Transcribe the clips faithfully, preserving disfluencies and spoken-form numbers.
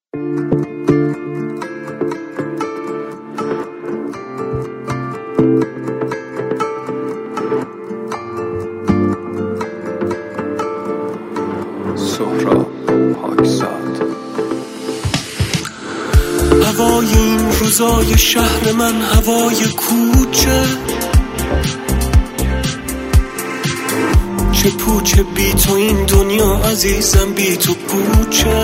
سهراب پاکزاد. هوای این روزای شهر من، هوای کوچه، چه پوچه بی تو این دنیا عزیزم، بی تو پوچه.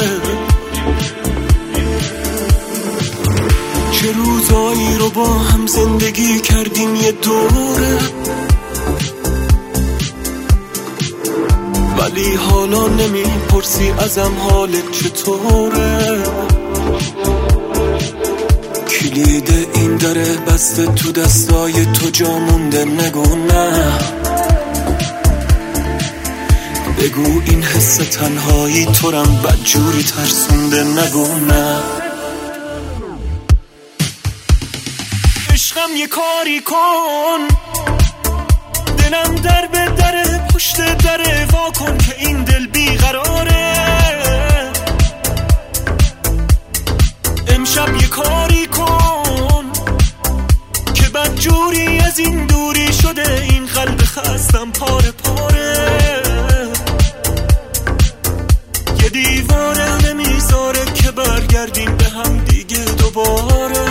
چه روزایی رو با هم زندگی کردیم یه دوره، ولی حالا نمیپرسی ازم حالت چطوره. کلید این دره بسته تو دستای تو، جا مونده نگو نه، بگو این حس تنهایی تو رم بدجوری ترسونده، نگو نه. عشقم یه کاری کن، دلم در به دره، پشت دره وا کن که این دل بیقراره. امشب یه کاری کن که بدجوری از این دوری شده، این قلب خستم پاره پاره. یه دیواره نمیذاره که برگردیم به هم دیگه دوباره.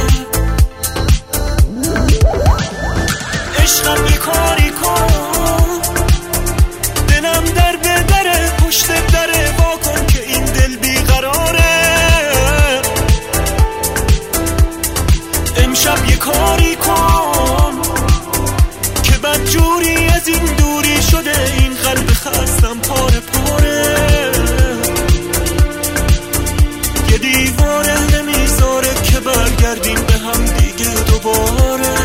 عشقم یه کاری کن، دلم در به دره، پشت دره وا کن که این دل بیقراره. امشب یه کاری کن که بدجوری از این دوری شده، این قلب خستم پاره پاره. یه دیواره نمیذاره که برگردیم به هم دیگه دوباره.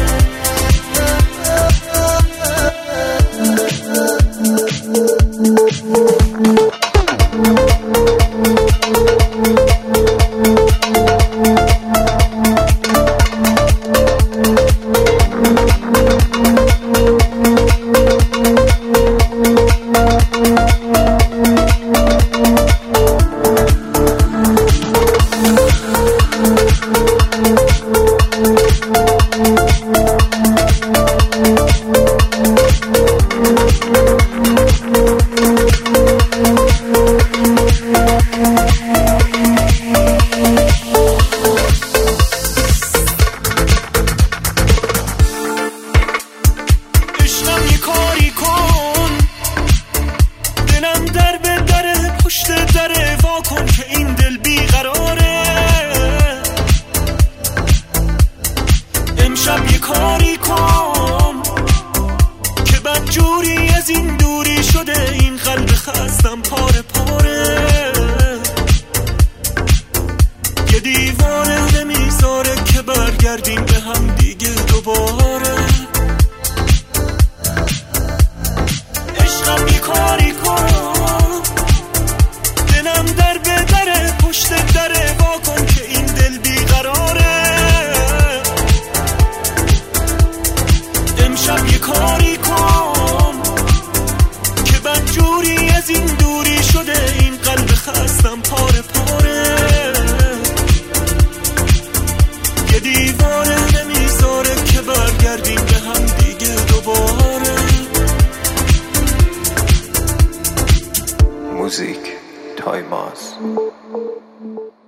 امشب یه کاری کن که بدجوری از این دوری شده، این قلب خستم پاره پاره. یه دیوانه نمیذاره که برگردیم به هم دیگه دوباره. عشقم یه کاری کن، دلم در به دره، پشت دره وا کن که این دل بیقراره. امشب یه کاری کن که بدجوری از این دوری شده، این قلب خستم پاره پاره. یه دیوانه نمیذاره که برگردیم به هم دیگه دوباره. موزیک تایماز.